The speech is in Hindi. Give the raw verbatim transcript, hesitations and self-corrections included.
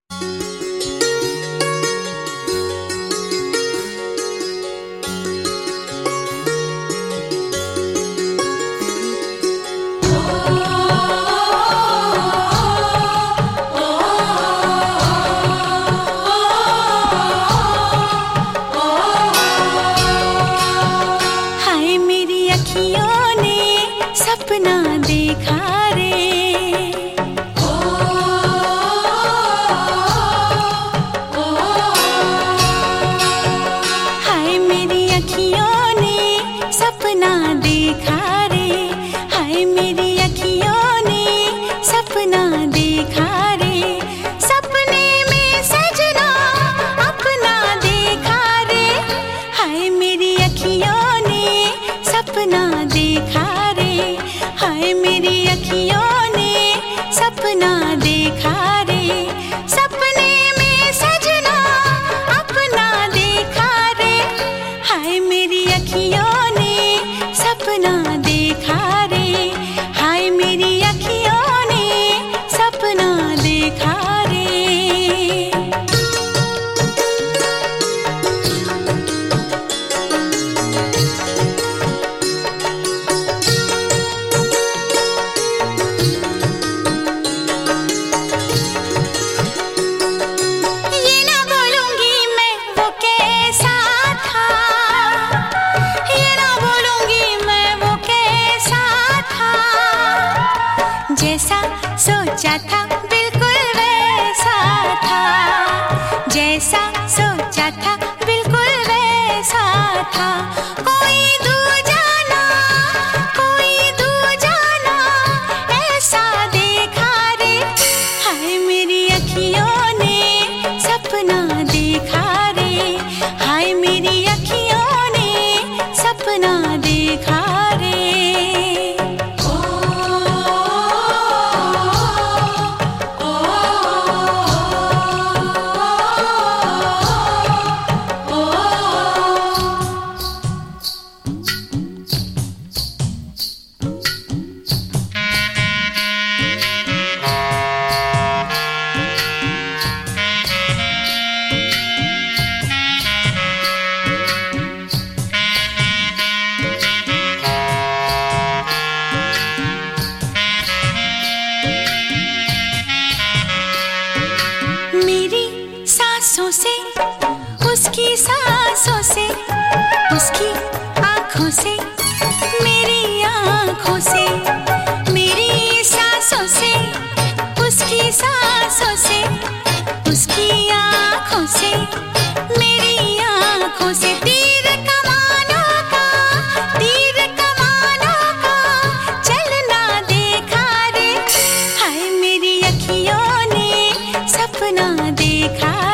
सोचा था बिल्कुल वैसा था, जैसा सोचा था बिल्कुल वैसा था। कोई दूजा ना, कोई दूजा ना ऐसा देखा रे। हाय मेरी अखियों ने सपना देखा रे, हाय मेरी अखियों ने सपना देखा रे। सांसों से, उसकी सांसों से, उसकी आँखों से, मेरी आँखों से, मेरी सांसों से, उसकी सांसों से, उसकी आँखों से, मेरी आँखों से। तीर कमानों का, तीर कमानों का चलना देखा रे। हाय मेरी अखियों ने सपना देखा